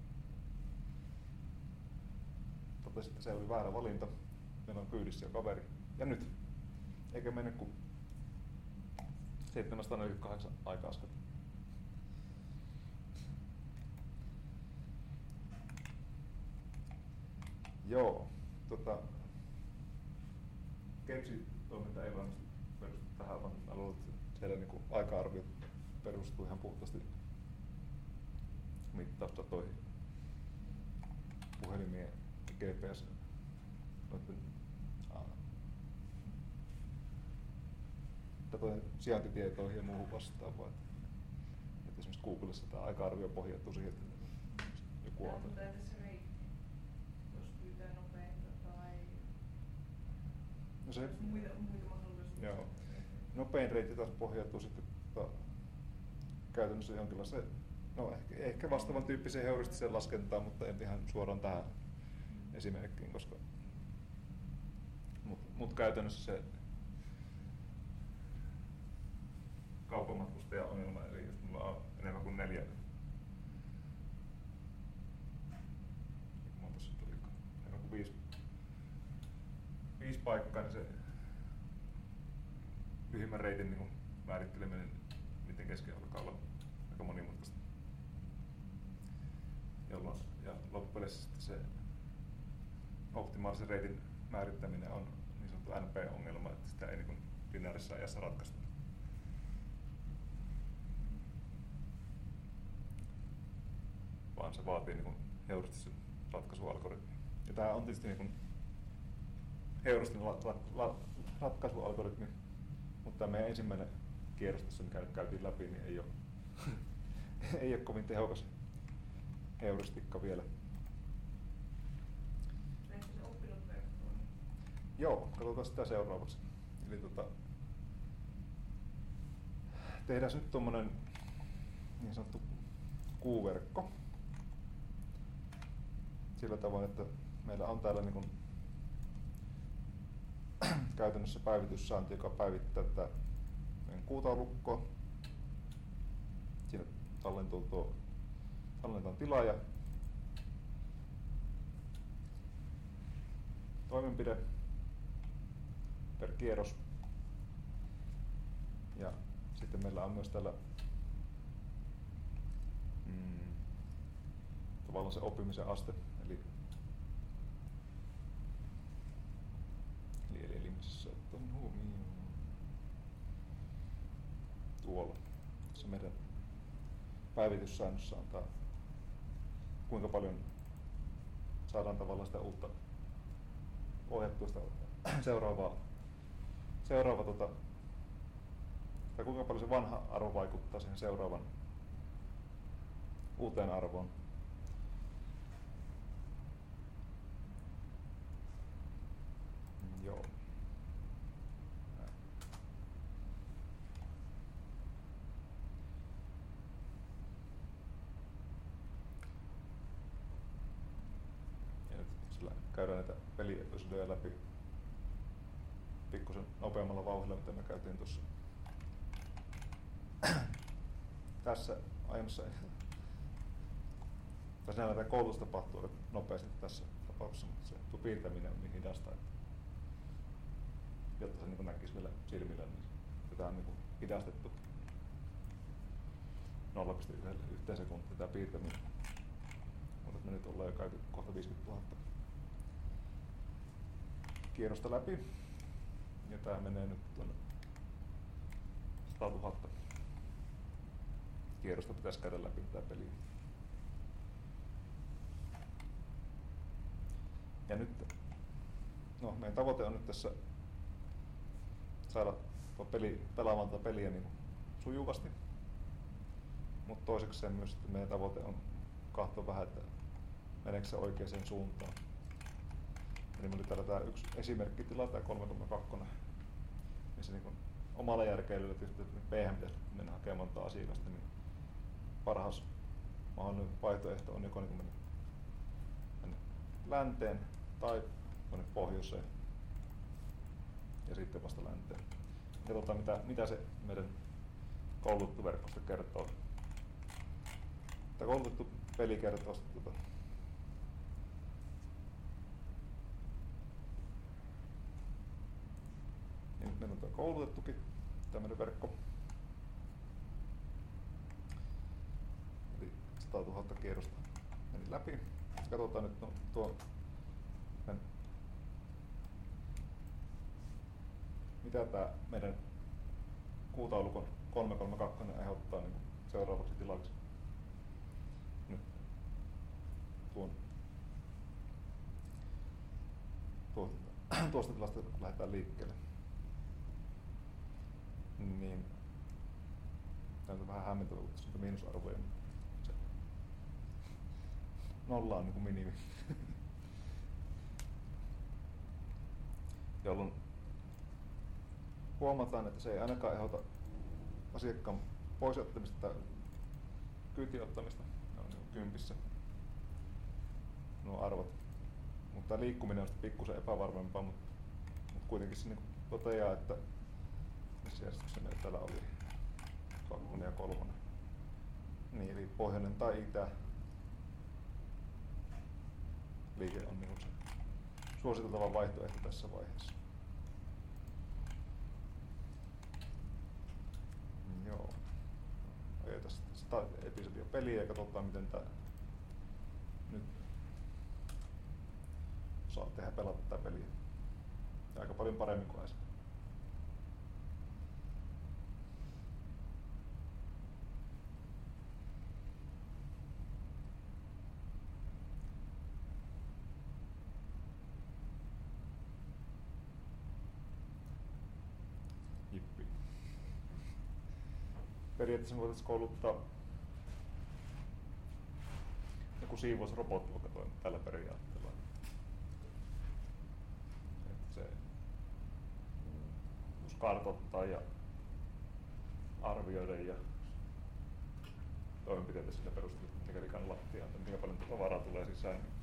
totesi, että se oli väärä valinta. Meillä on kyydissä jo kaveri. Ja nyt. Eikä mene kuin 748 aika-askelta. Joo, Kepsi-toiminta ei varmasti perustu tähän, vaan mä luulen, että siellä niin aika-arviot perustuu ihan puhtaasti mittaustatoihin, puhelimien GPS, sijaintitietoihin ja muuhun vastaavaan. Että esimerkiksi Googlessa tämä aika-arvio pohjautuu siihen, että joku on. Mutta entä se reitti, jos pyytää nopeinta tai no se, muita mahdollisuuksia? Joo. Nopein reitti taas pohjautuu sitten käytännössä jonkinlaiseen, no ehkä vastaavan tyyppiseen heuristiseen laskentaan, mutta en ihan suoraan tähän esimerkkiin, koska mut käytännössä se kaupamatkustajan ongelma, eli jos mulla on enemmän kuin 4, enemmän kuin 5 paikkaa, niin se lyhimmän reitin niin määritteleminen niiden kesken alkaa olla aika monimutkaista. Ja loppupeleissä sitten se optimaalisen reitin määrittäminen on niin sanottu NP-ongelma, että sitä ei niin lineaarisessa ajassa ratkaista. Vaan se vaatii niin heuristisen ratkaisualgoritmi. Ja tämä on tietysti niin heuristinen ratkaisualgoritmi, mutta tämä meidän ensimmäinen kierros tässä, mikä nyt käytiin läpi, niin ei ole kovin tehokas heuristikka vielä. Eikö se oppinut verkkoon? Joo, katsotaan sitä seuraavaksi. Eli tehdään nyt tuommoinen niin sanottu kuuverkko. Sillä tavoin, että meillä on täällä niin kuin käytännössä päivityssaanti, joka päivittää tätä meidän kuutaulukkoa. Siinä tallennetaan tilaaja, toimenpide per kierros. Ja sitten meillä on myös täällä tavallaan se oppimisen aste, eli missä otan huomioon tuolla. Tässä meidän päivityssäännössä antaa kuinka paljon saadaan tavallaan sitä uutta ohjattua sitä seuraavaa seuraava tai kuinka paljon se vanha arvo vaikuttaa siihen seuraavan uuteen arvoon. Joo. Ja nyt sillä käydään näitä peliepisodeja läpi pikkusen nopeammalla vauhdilla, mitä me käytiin tuossa tässä aiemmassa. Tai sinällään tämä koulutus tapahtuu aika nopeasti tässä tapauksessa, mutta se piirtäminen on niin hidasta, että jotta se niin näkisi vielä silmillä, niin tätä on niin hidastettu 0,1 sekuntia tämä piirtäminen. Mutta me nyt ollaan jo käyty kohta 50 000 kierrosta läpi. Ja tää menee nyt tuonne 100 000 kierrosta pitäisi käydä läpi tätä peliä. Ja nyt, no meidän tavoite on nyt tässä saada tuo pelaamaan tätä peliä niin sujuvasti. Mutta toiseksi myös, että meidän tavoite on katsoa vähän, että meneekö se oikeaan suuntaan. Eli meillä oli täällä tämä yksi esimerkkitila, tämä 3,2, missä niin omalla järkeilyllä tietysti, että P-hän pitäisi mennä hakemaan monta asiakasta, niin parhaas mahdollinen vaihtoehto on joko niin mennä länteen tai tuonne pohjoiseen ja sitten vasta länteen. Katsotaan mitä se meidän koulutettu verkosto kertoo. Tämä koulutettu peli kertoo niin nyt meillä on tämä koulutettukin tämmöinen verkko. Eli 100 000 kierrosta meni läpi. Katsotaan nyt mitä tämä meidän kuutaulukon 332 aiheuttaa niin seuraavaksi tilaksi. Nyt tuosta tilasta lähdetään liikkeelle. Niin tämä on vähän hämmentävä, kun tässä on miinusarvoja. Se nolla on niin kuin minimi. Jolloin huomataan, että se ei ainakaan aiheuta asiakkaan poisottamista tai kyytiottamista. Ne on niin kympissä nuo arvot. Mutta tämä liikkuminen on sitten pikkusen epävarmempaa, mutta kuitenkin se niin toteaa, että missä järjestyksessä meillä täällä oli 2 ja 3. Niin, eli pohjoinen tai itä liike on niin se suositeltava vaihtoehto tässä vaiheessa. Joo. Ajetaan sitä episodia peliä ja katsotaan miten tää nyt saa tehdä pelata tätä peliä. Ja aika paljon paremmin kuin äsken. Jippi. Periaatteessa voitaisiin kouluttaa joku siivousrobotti vaikka tällä periaatteella. Että se jos kartoittaa ja arvioida ja toimenpiteitä sillä perusteella, mikäli kann lattiaan, miten paljon tavaraa tulee sisään. Niin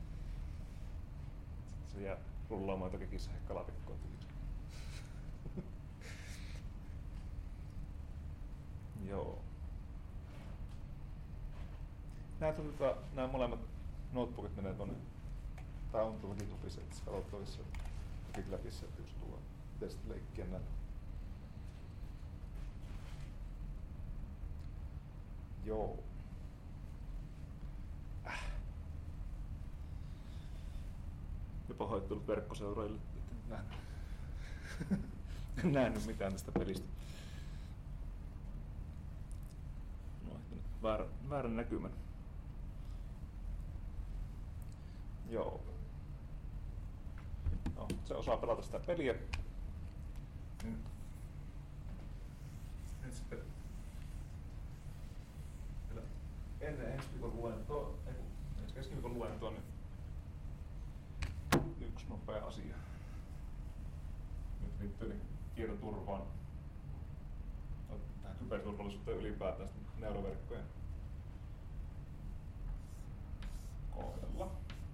se jää rullaamaan jotakin kissahekkalatikkoa. Joo. Nämä molemmat notebookit menee tuonne. Tää on tuolla GitHubissa, että se katsottavissa GitLabissa, että jos tulee testileikkiä näillä. Joo. Ja pahoittelut verkkoseuraajille, että en nähnyt mitään tästä pelistä. No, väärän näkymän. Joo. No, se osaa pelata sitä peliä. Niin. Nyt sitten ennen ensi viikon luentoa, ensi keskiviikon luentoa, niin yksi nopea asia. Nyt liittyy tietoturvaan, tähän kyberturvallisuuteen ylipäätään neuroverkkojen kohdalla.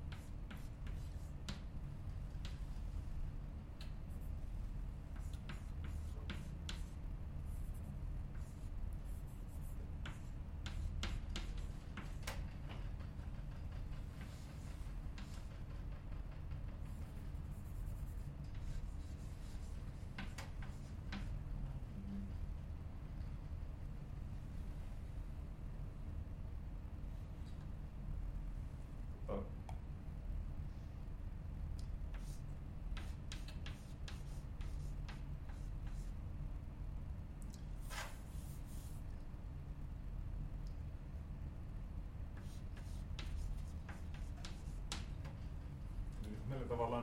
Meillä tavallaan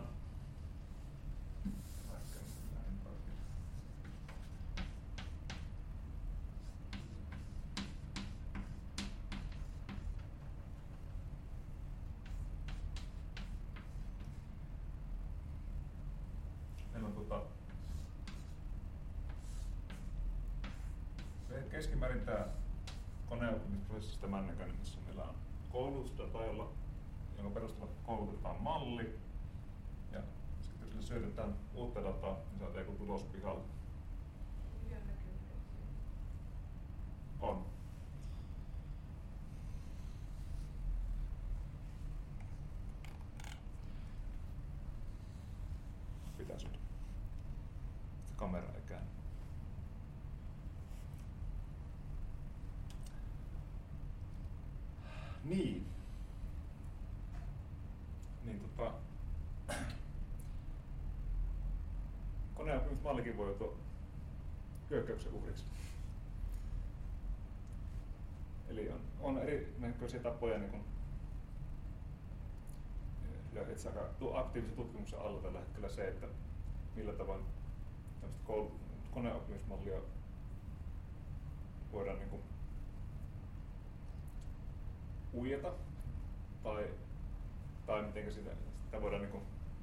meillä on keskimäärin tämä koneoppimisprosessi tämän näköinen, missä meillä on koulutusdata, jonka perusteella koulutetaan malli, ja sitten kun syötetään uutta dataa, niin saadaan joku tulos pihalle. On. Pitäisi olla. Kamera ei käänny. Niin. Koneoppimismallikin voi joutua hyökkäyksen uhriksi. Eli on erinäköisiä tapoja niin itse aika aktiivisen tutkimuksen alla tällä hetkellä se, että millä tavoin koneoppimismallia voidaan niin huijata tai miten sitä voidaan niin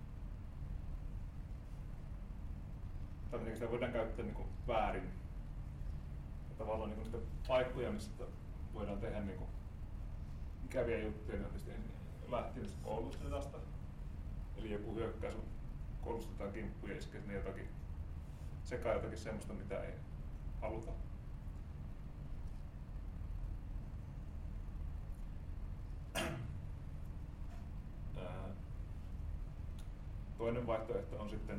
tai miten sitä voidaan käyttää niin väärin. Ja tavallaan niin niitä paikkoja, missä voidaan tehdä niin ikäviä juttuja, niin tietysti lähtien koulutusdatasta. Eli joku hyökkäys koulustetaan kimppuun ja iskee sinne jotakin sekaan jotakin semmoista, mitä ei haluta. Toinen vaihtoehto on sitten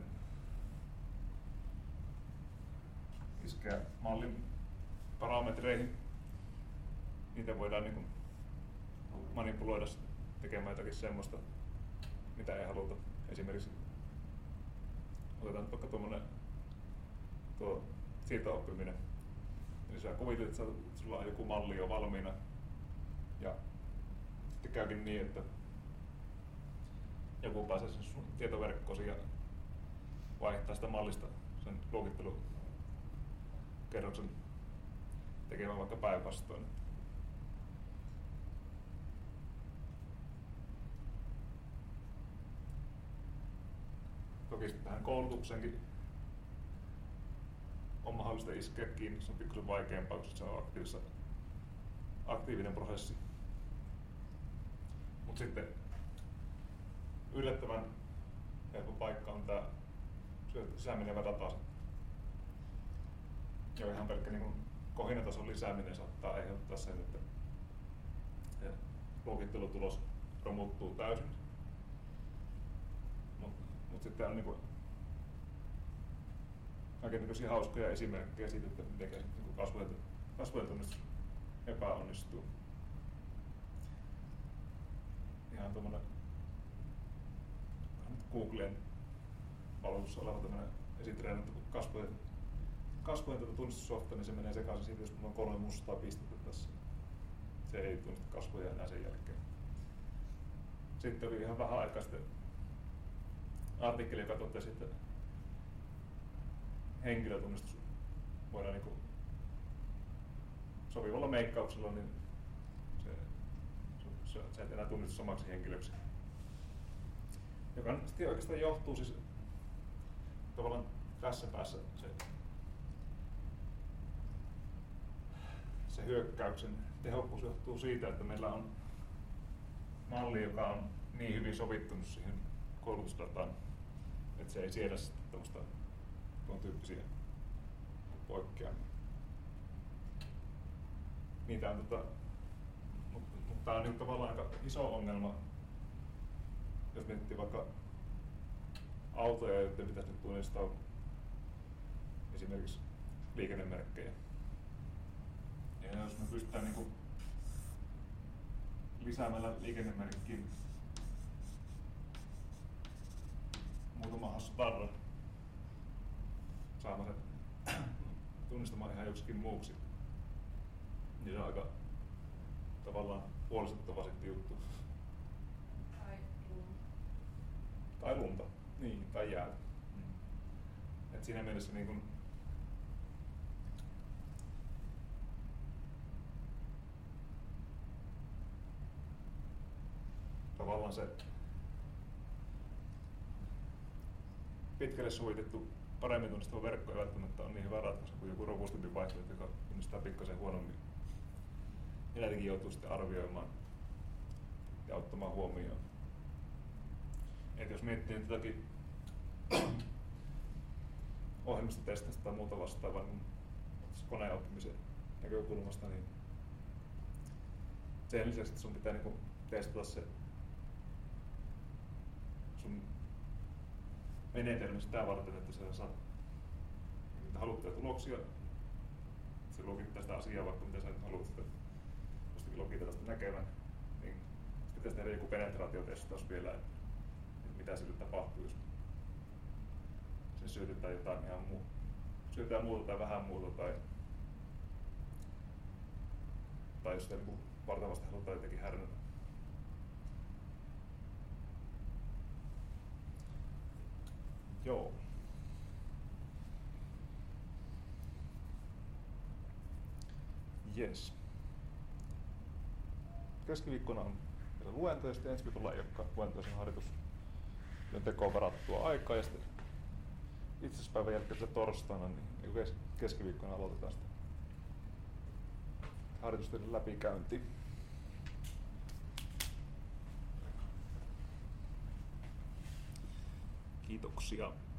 iskeä mallin parametreihin. Niitä voidaan niin kuin manipuloida tekemään jotakin semmoista, mitä ei haluta. Esimerkiksi otetaan vaikka tuo siirtooppiminen. Eli sä kuvittelet, että sulla on joku malli jo valmiina ja sitten käykin niin, että joku pääsee sen tietoverkkoon ja vaihtaa sitä mallista sen luokittelukerroksen tekemään vaikka päinvastoin. Toki tähän koulutukseenkin on mahdollista iskeä kiinni, se on pikkusen vaikeampaa, koska se on aktiivinen prosessi. Mutta sitten yllättävän helppo paikka on tämä sisäänmenevä data. Ja ihan pelkkä niin kohinatason lisääminen saattaa aiheuttaa sen, että se luokittelutulos romuttuu täysin. Mutta sitten on niin kaikennäköisiä hauskoja esimerkkejä siitä, että miten niin kasvojen tunnistus epäonnistuu. Ihan tuommoinen Googlen palvelussa oleva tämmöinen esitreenattu kasvojen tunnistussofta, niin se menee sekaisin siitä, jos mulla on 3 mustaa pistettä tässä. Se ei tunnista kasvoja enää sen jälkeen. Sitten oli ihan vähän aikaa sitten artikkeli, joka totesi, että henkilötunnistus voidaan niinku sopivalla meikkauksella, niin sä et enää tunnistu samaksi henkilöksi. Joka sitten oikeastaan johtuu siis tavallaan tässä päässä se hyökkäyksen tehokkuus johtuu siitä, että meillä on malli, joka on niin hyvin sovittunut siihen koulutusdataan, että se ei siedä tuon tyyppisiä poikkeamia. Niitä on mutta tämä on nyt tavallaan aika iso ongelma, jos miettii vaikka autoja, joiden pitäisi nyt tunnistaa esimerkiksi liikennemerkkejä. Ja jos me pystytään niin lisäämällä liikennemerkkiin muutama hassu tarra saamaan sen tunnistamaan ihan joksikin muuksi, niin se on aika tavallaan huolestuttava sitten juttu. Tai lunta. Niin, tai jäätä. Et siinä mielessä niin kun tavallaan se pitkälle suitettu, paremmin tunnistava verkko ei välttämättä ole niin hyvä ratkaisu kuin joku robustimpi vaihtoehto, joka tunnistaa pikkasen huonommin. Ja näitäkin joutuu sitten arvioimaan ja ottamaan huomioon. Et jos miettii jotakin ohjelmistotestasta tai muuta vastaavaa niin koneoppimisen näkökulmasta, niin sen lisäksi, että sun pitää niinku testata se sun menetelmä sitä varten, että sä saat haluttuja tuloksia. Se logittaa sitä asiaa, vaikka mitä sä nyt haluat sitä jostakin logitella sitä näkevän, niin sitten pitäisi tehdä joku penetraatiotestaus vielä, että mitä sille tapahtuu, jos se syötetään jotain ihan syötetään muuta tai vähän muuta, tai jos sitä niin vartavasti halutaan jotenkin härnätä. Joo. Yes. Keskiviikkona on vielä luento ja sitten ensi viikolla ei olekaan luentoisen harjoitusten tekoon varattua aikaa ja sitten itsenäispäivän jälkeen torstaina, niin keskiviikkona aloitetaan sitten harjoitusten läpikäynti. Kiitoksia.